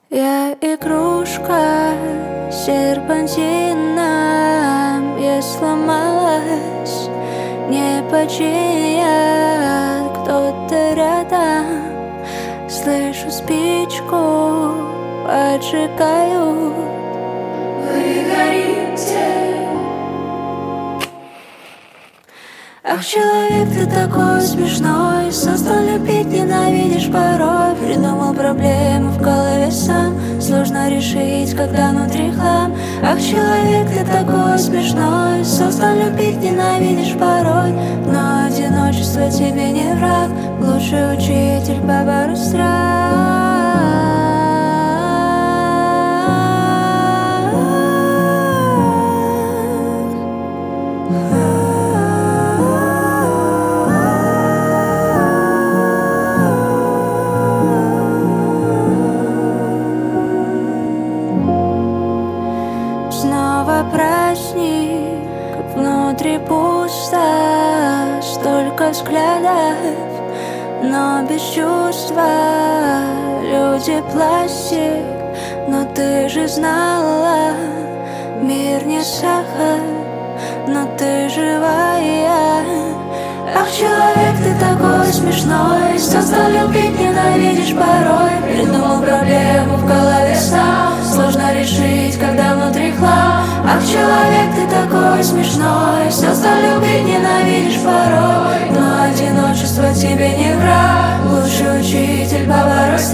Я игрушка серпантином, я сломалась, не починят, кто-то рядом. Слышу спичку, поджигают. Мы горим тень. Ах, человек, ты такой смешной, создал любить, ненавидишь порой. Придумал проблему в голове сам, сложно решить, когда внутри хлам. Ах, человек, ты такой смешной, создал любить, ненавидишь порой. Но одиночество тебе не враг, лучший учитель побороть страх. Снова праздник, внутри пусто, столько взглядов, но без чувства. Люди пластик, но ты же знала, мир не сахар, но ты живая. Ах, человек, ты такой смешной, создал любить, ненавидишь порой. Придумал проблему в голове сам, сложно решить, когда внутри хлам. Ах, человек, ты такой смешной, создал любить, ненавидишь порой. Но одиночество тебе не враг, лучший учитель побороть